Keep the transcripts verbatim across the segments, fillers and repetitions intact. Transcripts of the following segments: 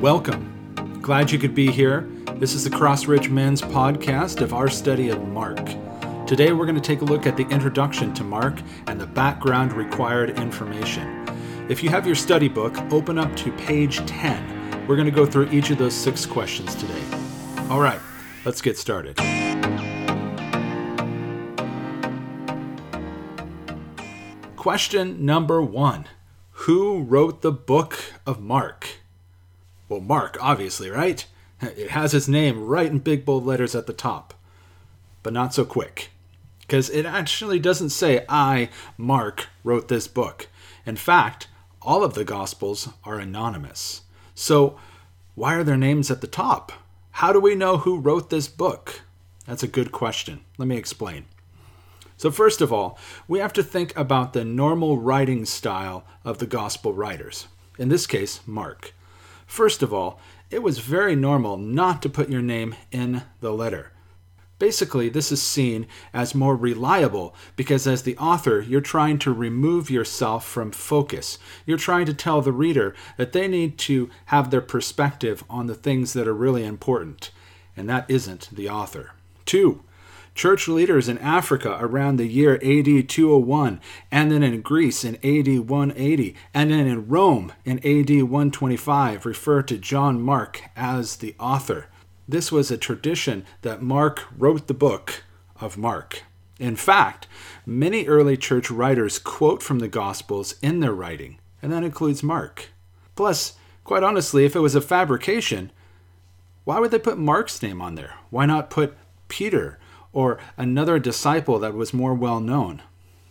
Welcome. Glad you could be here. This is the Cross Ridge Men's podcast of our study of Mark. Today we're going to take a look at the introduction to Mark and the background required information. If you have your study book, open up to page ten. We're going to go through each of those six questions today. All right, let's get started. Question number one. Who wrote the book of Mark? Well, Mark, obviously, right? It has his name right in big bold letters at the top. But not so quick. Because it actually doesn't say, I, Mark, wrote this book. In fact, all of the Gospels are anonymous. So, why are their names at the top? How do we know who wrote this book? That's a good question. Let me explain. So first of all, we have to think about the normal writing style of the Gospel writers. In this case, Mark. First of all, it was very normal not to put your name in the letter. Basically, this is seen as more reliable because as the author, you're trying to remove yourself from focus. You're trying to tell the reader that they need to have their perspective on the things that are really important, and that isn't the author. Two, church leaders in Africa around the year A D two oh one, and then in Greece in A D one eighty, and then in Rome in A D one twenty-five refer to John Mark as the author. This was a tradition that Mark wrote the book of Mark. In fact, many early church writers quote from the Gospels in their writing, and that includes Mark. Plus, quite honestly, if it was a fabrication, why would they put Mark's name on there? Why not put Peter or another disciple that was more well known?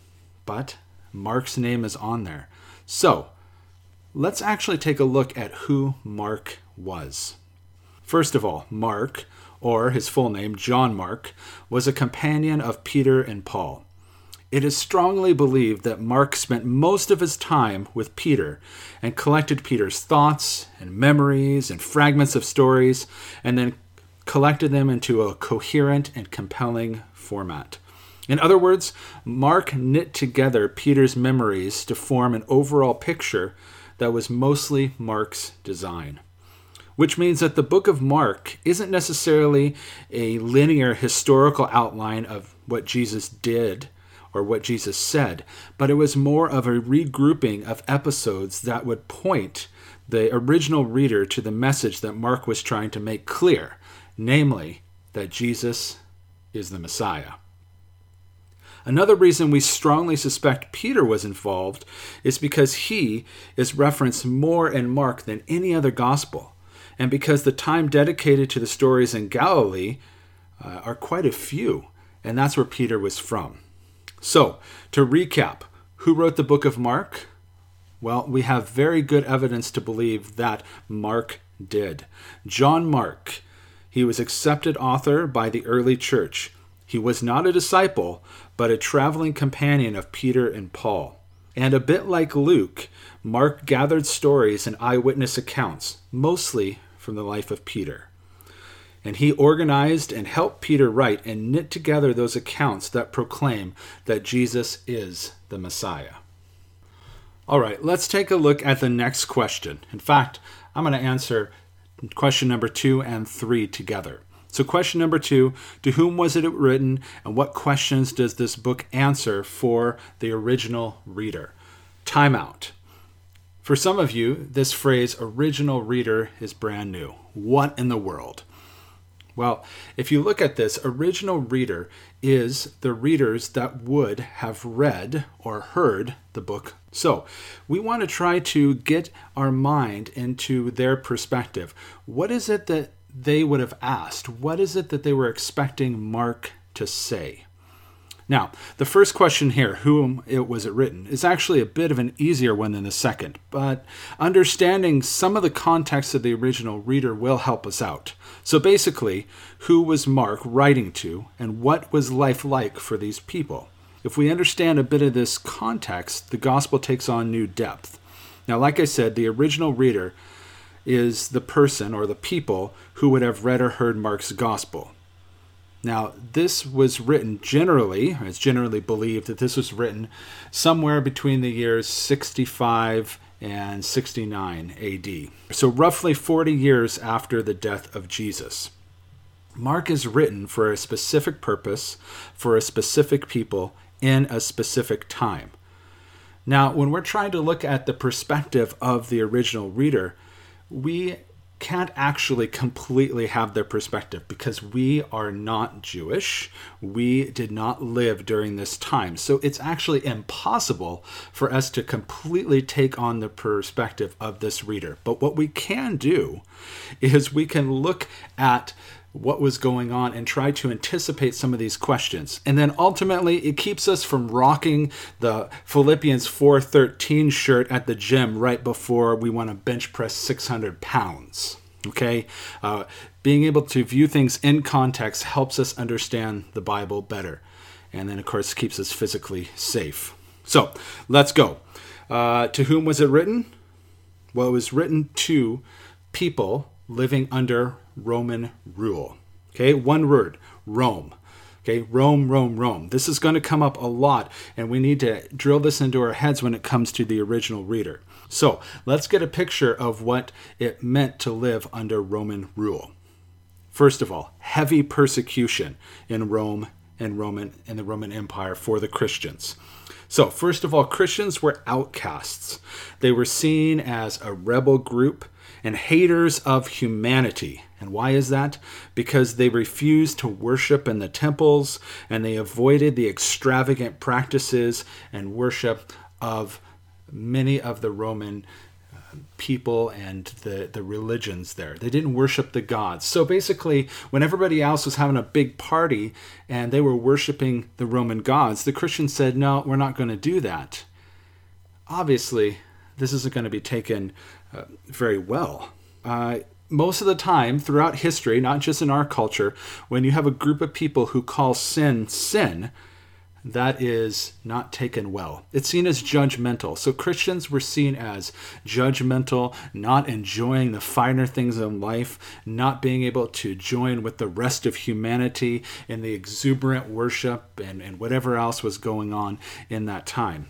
But Mark's name is on there. So, let's actually take a look at who Mark was. First of all, Mark, or his full name, John Mark, was a companion of Peter and Paul. It is strongly believed that Mark spent most of his time with Peter and collected Peter's thoughts and memories and fragments of stories, and then collected them into a coherent and compelling format. In other words, Mark knit together Peter's memories to form an overall picture that was mostly Mark's design. Which means that the book of Mark isn't necessarily a linear historical outline of what Jesus did or what Jesus said, but it was more of a regrouping of episodes that would point the original reader to the message that Mark was trying to make clear. Namely, that Jesus is the Messiah. Another reason we strongly suspect Peter was involved is because he is referenced more in Mark than any other gospel, and because the time dedicated to the stories in Galilee uh, are quite a few, and that's where Peter was from. So, to recap, who wrote the book of Mark? Well, we have very good evidence to believe that Mark did. John Mark. He was accepted author by the early church. He was not a disciple, but a traveling companion of Peter and Paul. And a bit like Luke, Mark gathered stories and eyewitness accounts, mostly from the life of Peter. And he organized and helped Peter write and knit together those accounts that proclaim that Jesus is the Messiah. All right, let's take a look at the next question. In fact, I'm going to answer question number two and three together. So question number two, to whom was it written, and what questions does this book answer for the original reader? Time out. For some of you, this phrase, original reader, is brand new. What in the world? Well, if you look at this, original reader is the readers that would have read or heard the book. So we want to try to get our mind into their perspective. What is it that they would have asked? What is it that they were expecting Mark to say? Now, the first question here, whom it was it written, is actually a bit of an easier one than the second, but understanding some of the context of the original reader will help us out. So basically, who was Mark writing to, and what was life like for these people? If we understand a bit of this context, the gospel takes on new depth. Now, like I said, the original reader is the person or the people who would have read or heard Mark's gospel. Now, this was written generally, it's generally believed that this was written somewhere between the years sixty-five and sixty-nine A D. So roughly forty years after the death of Jesus. Mark is written for a specific purpose, for a specific people, in a specific time. Now, when we're trying to look at the perspective of the original reader, we can't actually completely have their perspective because we are not Jewish. We did not live during this time. So it's actually impossible for us to completely take on the perspective of this reader. But what we can do is we can look at what was going on and try to anticipate some of these questions. And then ultimately it keeps us from rocking the Philippians four thirteen shirt at the gym right before we want to bench press six hundred pounds. Okay? Uh, being able to view things in context helps us understand the Bible better. And then of course keeps us physically safe. So let's go. Uh, to whom was it written? Well, it was written to people living under Roman rule. Okay, one word, Rome. Okay, Rome, Rome, Rome. This is going to come up a lot, and we need to drill this into our heads when it comes to the original reader. So let's get a picture of what it meant to live under Roman rule. First of all, heavy persecution in Rome and Roman and the Roman Empire for the Christians. So first of all, Christians were outcasts. They were seen as a rebel group and haters of humanity. And why is that? Because they refused to worship in the temples and they avoided the extravagant practices and worship of many of the Roman uh, people and the, the religions there. They didn't worship the gods. So basically, when everybody else was having a big party and they were worshiping the Roman gods, the Christians said, no, we're not going to do that. Obviously, this isn't going to be taken uh, very well. Uh, most of the time throughout history, not just in our culture, when you have a group of people who call sin sin, that is not taken well. It's seen as judgmental. So Christians were seen as judgmental, not enjoying the finer things in life, not being able to join with the rest of humanity in the exuberant worship and, and whatever else was going on in that time.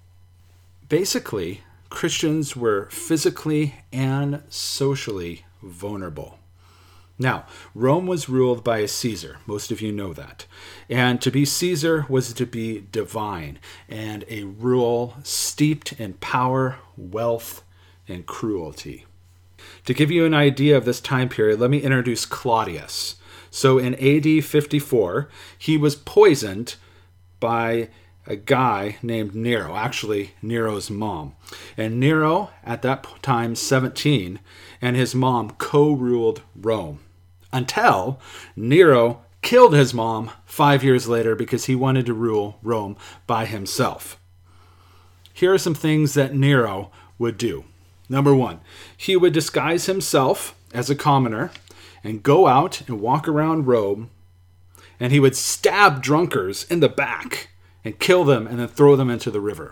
Basically, Christians were physically and socially vulnerable. Now, Rome was ruled by a Caesar. Most of you know that. And to be Caesar was to be divine and a rule steeped in power, wealth, and cruelty. To give you an idea of this time period, let me introduce Claudius. So in A D fifty-four, he was poisoned by a guy named Nero, actually Nero's mom. And Nero, at that time seventeen, and his mom co-ruled Rome. Until Nero killed his mom five years later because he wanted to rule Rome by himself. Here are some things that Nero would do. Number one, he would disguise himself as a commoner and go out and walk around Rome, and he would stab drunkards in the back and kill them and then throw them into the river.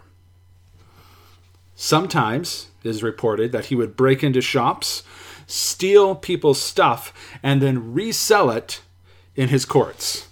Sometimes it is reported that he would break into shops, steal people's stuff, and then resell it in his courts.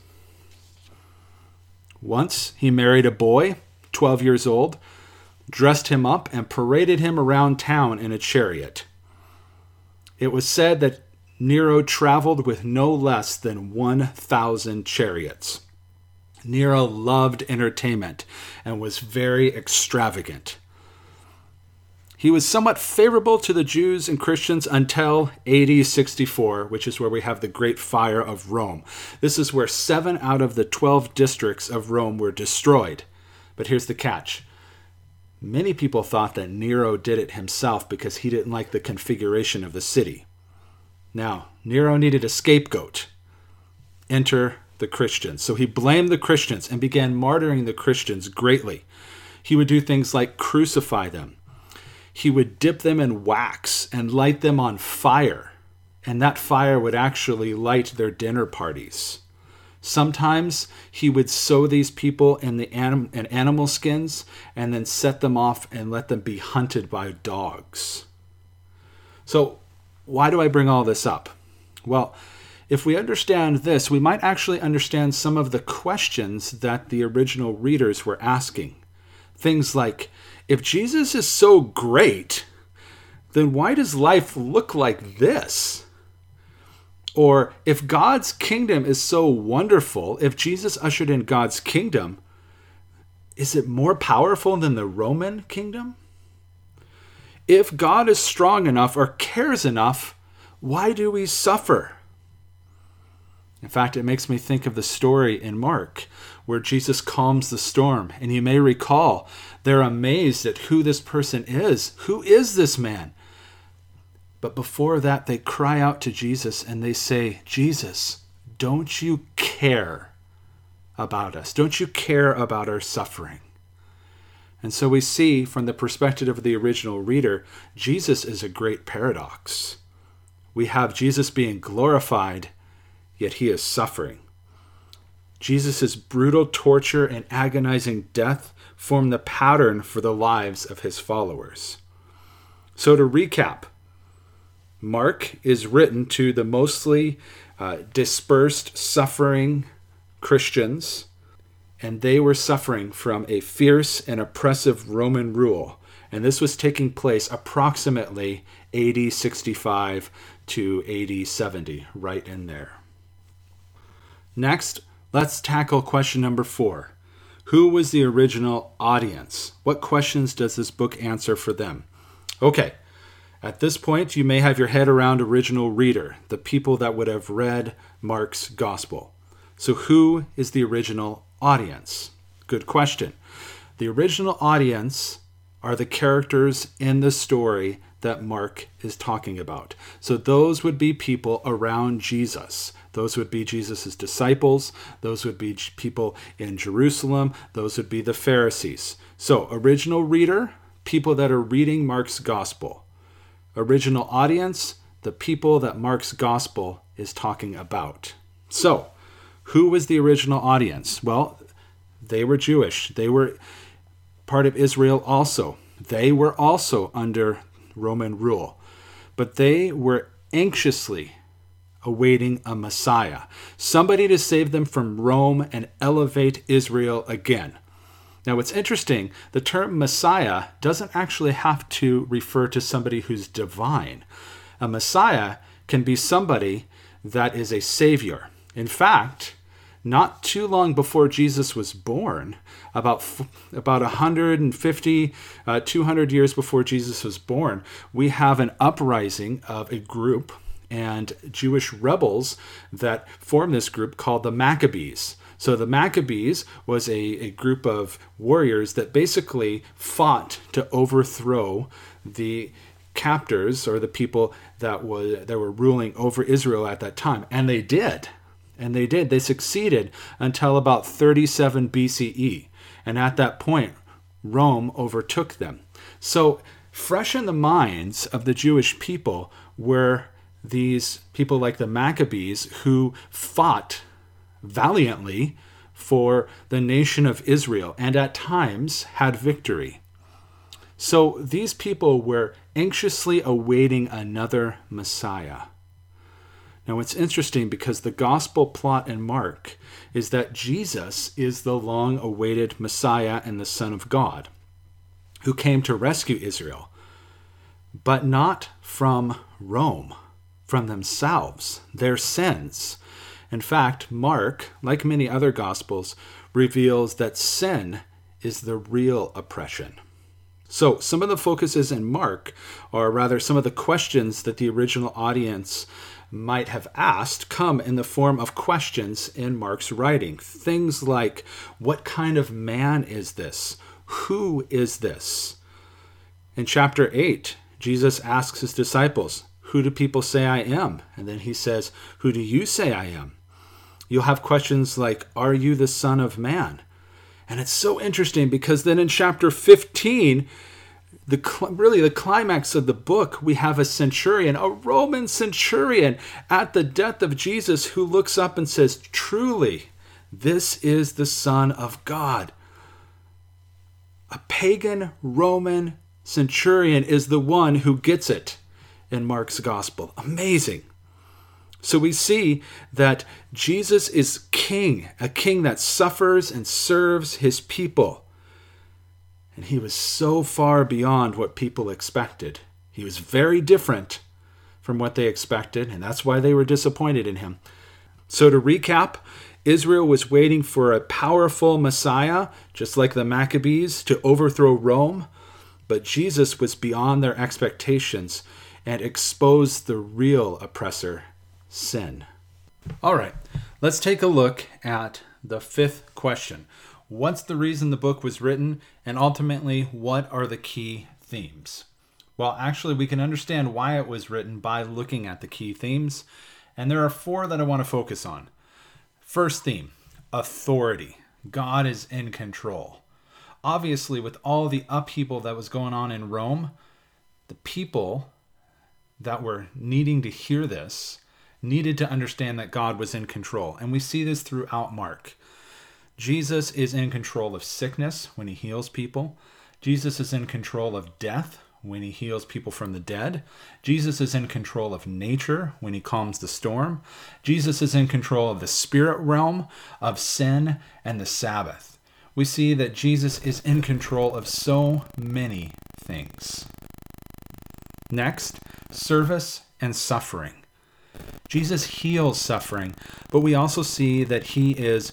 Once he married a boy, twelve years old, dressed him up, and paraded him around town in a chariot. It was said that Nero traveled with no less than one thousand chariots. Nero loved entertainment and was very extravagant. He was somewhat favorable to the Jews and Christians until A D sixty-four, which is where we have the Great Fire of Rome. This is where seven out of the twelve districts of Rome were destroyed. But here's the catch. Many people thought that Nero did it himself because he didn't like the configuration of the city. Now, Nero needed a scapegoat. Enter the Christians. So he blamed the Christians and began martyring the Christians greatly. He would do things like crucify them. He would dip them in wax and light them on fire, and that fire would actually light their dinner parties. Sometimes he would sew these people in the anim- in animal skins and then set them off and let them be hunted by dogs. So why do I bring all this up? Well, if we understand this, we might actually understand some of the questions that the original readers were asking. Things like, if Jesus is so great, then why does life look like this? Or if God's kingdom is so wonderful, if Jesus ushered in God's kingdom, is it more powerful than the Roman kingdom? If God is strong enough or cares enough, why do we suffer? In fact, it makes me think of the story in Mark where Jesus calms the storm. And you may recall, they're amazed at who this person is. Who is this man? But before that, they cry out to Jesus and they say, Jesus, don't you care about us? Don't you care about our suffering? And so we see from the perspective of the original reader, Jesus is a great paradox. We have Jesus being glorified, yet he is suffering. Jesus' brutal torture and agonizing death form the pattern for the lives of his followers. So to recap, Mark is written to the mostly uh, dispersed, suffering Christians, and they were suffering from a fierce and oppressive Roman rule. And this was taking place approximately A D sixty-five to A D seventy, right in there. Next, let's tackle question number four. Who was the original audience? What questions does this book answer for them? Okay. At this point, you may have your head around original reader, the people that would have read Mark's gospel. So who is the original audience? Good question. The original audience are the characters in the story that Mark is talking about. So those would be people around Jesus. Those would be Jesus' disciples. Those would be people in Jerusalem. Those would be the Pharisees. So original reader, people that are reading Mark's gospel. Original audience, the people that Mark's gospel is talking about. So, who was the original audience? Well, they were Jewish. They were part of Israel also. They were also under Roman rule. But they were anxiously awaiting a Messiah, somebody to save them from Rome and elevate Israel again. Now, what's interesting, the term Messiah doesn't actually have to refer to somebody who's divine. A Messiah can be somebody that is a savior. In fact, not too long before Jesus was born, about about one hundred fifty, uh, two hundred years before Jesus was born, we have an uprising of a group and Jewish rebels that form this group called the Maccabees. So the Maccabees was a, a group of warriors that basically fought to overthrow the captors or the people that was that were ruling over Israel at that time. And they did. And they did. They succeeded until about thirty-seven B C E. And at that point, Rome overtook them. So fresh in the minds of the Jewish people were these people like the Maccabees who fought valiantly for the nation of Israel and at times had victory. So these people were anxiously awaiting another Messiah. Now it's interesting because the gospel plot in Mark is that Jesus is the long-awaited Messiah and the Son of God who came to rescue Israel, but not from Rome, from themselves, their sins. In fact, Mark, like many other Gospels, reveals that sin is the real oppression. So some of the focuses in Mark, or rather some of the questions that the original audience might have asked, come in the form of questions in Mark's writing. Things like, what kind of man is this? Who is this? In chapter eight, Jesus asks his disciples, who do people say I am? And then he says, who do you say I am? You'll have questions like, are you the Son of Man? And it's so interesting because then in chapter fifteen, the really the climax of the book, we have a centurion, a Roman centurion at the death of Jesus who looks up and says, truly, this is the Son of God. A pagan Roman centurion is the one who gets it in Mark's gospel. Amazing. So we see that Jesus is king, a king that suffers and serves his people. And he was so far beyond what people expected. He was very different from what they expected, and that's why they were disappointed in him. So to recap, Israel was waiting for a powerful Messiah, just like the Maccabees, to overthrow Rome. But Jesus was beyond their expectations and exposed the real oppressor, sin. All right, let's take a look at the fifth question. What's the reason the book was written? And ultimately, what are the key themes? Well, actually, we can understand why it was written by looking at the key themes. And there are four that I want to focus on. First theme, authority. God is in control. Obviously, with all the upheaval that was going on in Rome, the people that were needing to hear this needed to understand that God was in control. And we see this throughout Mark. Jesus is in control of sickness when he heals people. Jesus is in control of death when he heals people from the dead. Jesus is in control of nature when he calms the storm. Jesus is in control of the spirit realm, of sin, and the Sabbath. We see that Jesus is in control of so many things. Next, service and suffering. Jesus heals suffering, but we also see that he is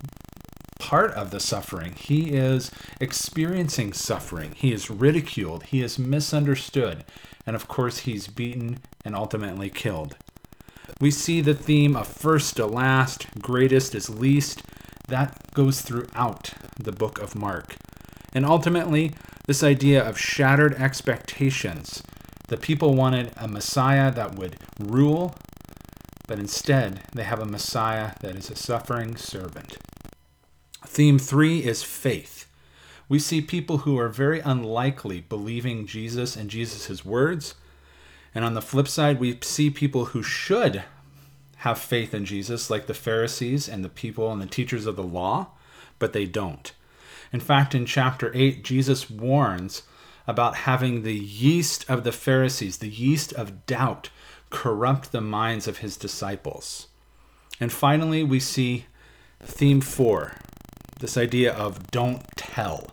part of the suffering. He is experiencing suffering. He is ridiculed. He is misunderstood. And of course, he's beaten and ultimately killed. We see the theme of first to last, greatest is least. That goes throughout the book of Mark. And ultimately, this idea of shattered expectations. The people wanted a Messiah that would rule, but instead they have a Messiah that is a suffering servant. Theme three is faith. We see people who are very unlikely believing Jesus and Jesus' words. And on the flip side, we see people who should have faith in Jesus, like the Pharisees and the people and the teachers of the law, but they don't. In fact, in chapter eight, Jesus warns about having the yeast of the Pharisees, the yeast of doubt, corrupt the minds of his disciples. And finally, we see theme four, this idea of don't tell,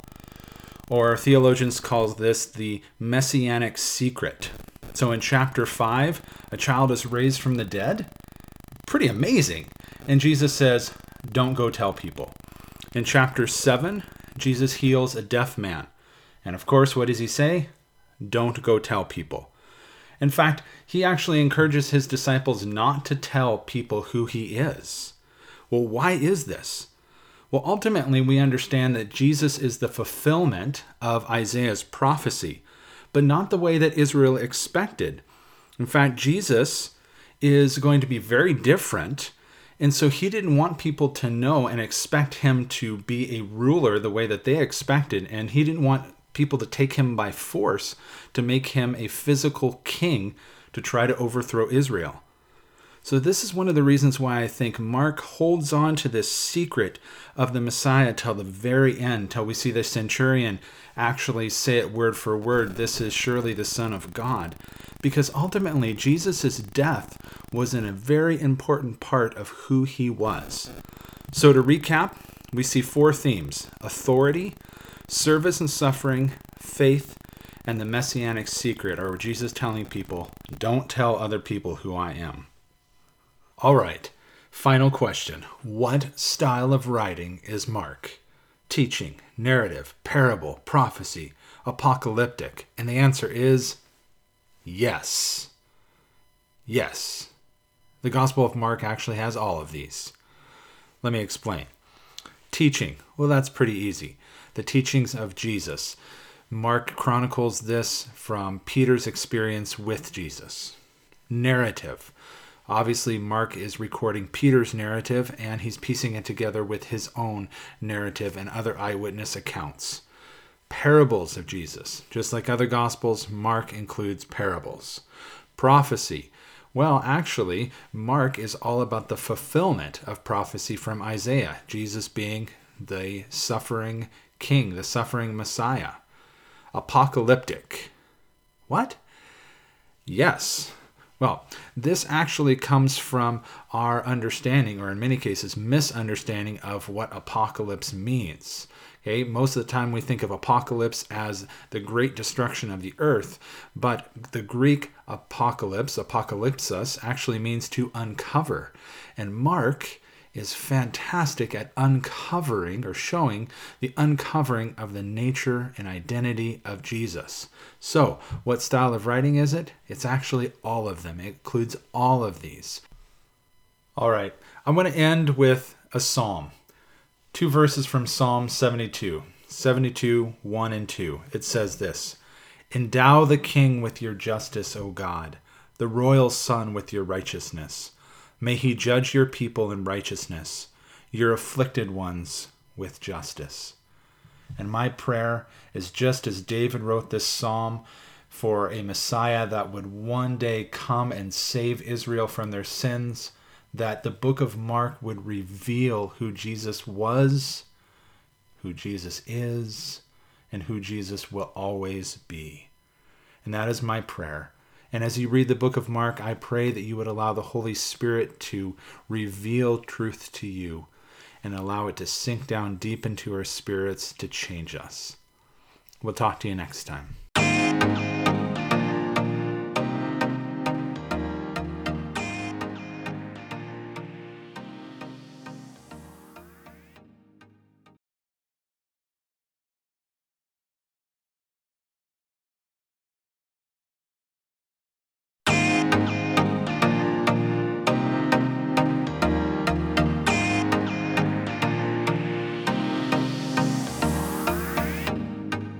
or theologians call this the messianic secret. So in chapter five, a child is raised from the dead. Pretty amazing. And Jesus says, don't go tell people. In chapter seven, Jesus heals a deaf man. And of course, what does he say? Don't go tell people. In fact, he actually encourages his disciples not to tell people who he is. Well, why is this? Well, ultimately, we understand that Jesus is the fulfillment of Isaiah's prophecy, but not the way that Israel expected. In fact, Jesus is going to be very different, and so he didn't want people to know and expect him to be a ruler the way that they expected, and he didn't want people to take him by force to make him a physical king to try to overthrow Israel. So this is one of the reasons why I think Mark holds on to this secret of the Messiah till the very end, till we see the centurion actually say it word for word, this is surely the Son of God. Because ultimately, Jesus' death was in a very important part of who he was. So to recap, we see four themes: authority, service and suffering, faith, and the messianic secret, or Jesus telling people, don't tell other people who I am. All right, final question. What style of writing is Mark? Teaching, narrative, parable, prophecy, apocalyptic? And the answer is yes. Yes. The Gospel of Mark actually has all of these. Let me explain. Teaching. Well, that's pretty easy. The teachings of Jesus. Mark chronicles this from Peter's experience with Jesus. Narrative. Obviously, Mark is recording Peter's narrative, and he's piecing it together with his own narrative and other eyewitness accounts. Parables of Jesus. Just like other Gospels, Mark includes parables. Prophecy. Well, actually, Mark is all about the fulfillment of prophecy from Isaiah, Jesus being the suffering king, the suffering Messiah. Apocalyptic. What? Yes. Well, this actually comes from our understanding, or in many cases, misunderstanding of what apocalypse means. Okay, most of the time we think of apocalypse as the great destruction of the earth, but the Greek apocalypse, apocalypsis, actually means to uncover. And Mark is fantastic at uncovering or showing the uncovering of the nature and identity of Jesus. So, what style of writing is it? It's actually all of them. It includes all of these. All right, I'm going to end with a psalm. Two verses from Psalm seventy-two. seventy-two, one and two. It says this: Endow the king with your justice, O God, the royal son with your righteousness. May he judge your people in righteousness, your afflicted ones with justice. And my prayer is, just as David wrote this psalm for a Messiah that would one day come and save Israel from their sins, that the book of Mark would reveal who Jesus was, who Jesus is, and who Jesus will always be. And that is my prayer. And as you read the book of Mark, I pray that you would allow the Holy Spirit to reveal truth to you and allow it to sink down deep into our spirits to change us. We'll talk to you next time.